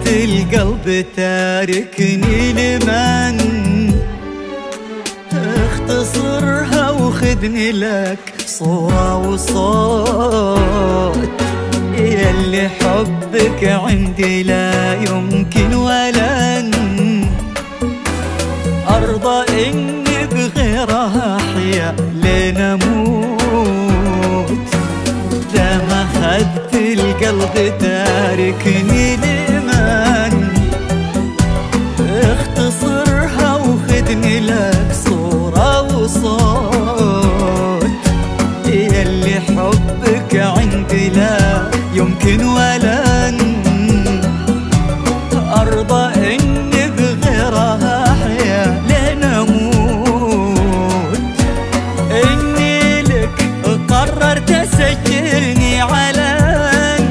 القلب تاركني لمن اختصرها وخذني لك صورة وصوت، ياللي حبك عندي لا يمكن ولن أرضى إني بغيرها أحيا لنموت. دام أخذت القلب تاركني لمن اختصرها وخذني لك صورة وصوت، ياللي حبك عندي لا يمكن ولن أرضى إني بغيرها أحيا لنموت. إني لك قررت أسجلني علن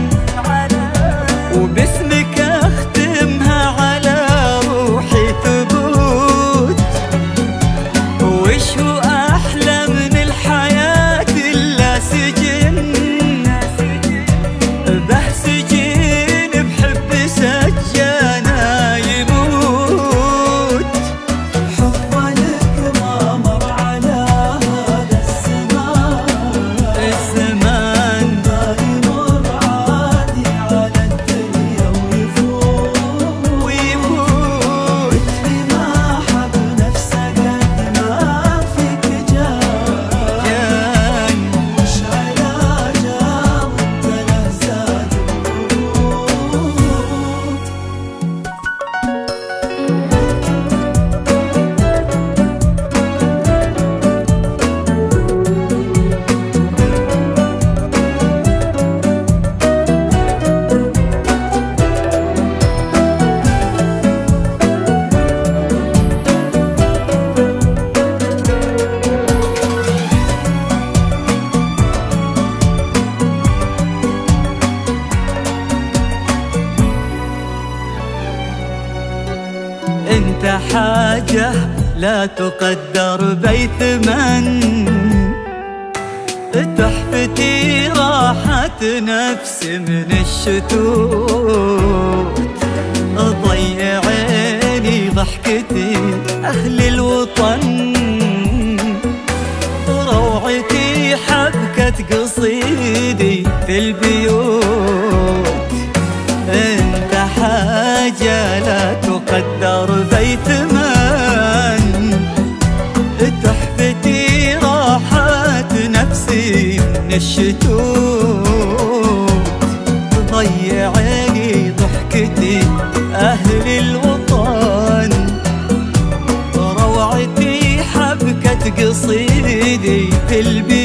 وباسمك أختمها على روحي ثبوت. وش هو أحلى من الحياة إلا سجن، بحسجين بحب سجانا يموت. حب لك ما مر على هذا الزمان ما يمر عادي على الدنيا ويفوت. بما حب نفسه قد ما فيك جاي، مش علاجه وانت له زاد الموت. انت حاجة لا تقدر بثمن، تحفتي راحة نفسي من الشتوت. ضيع عيني ضحكتي أهل الوطن، روعتي حبكة قصيدي في البيوت. انت حاجة لا تقدر بثمن، تحفتي راحة نفسي من الشتوت. ضيع عيني ضحكتي أهل الوطن، روعتي حبكة قصيدي في البيوت.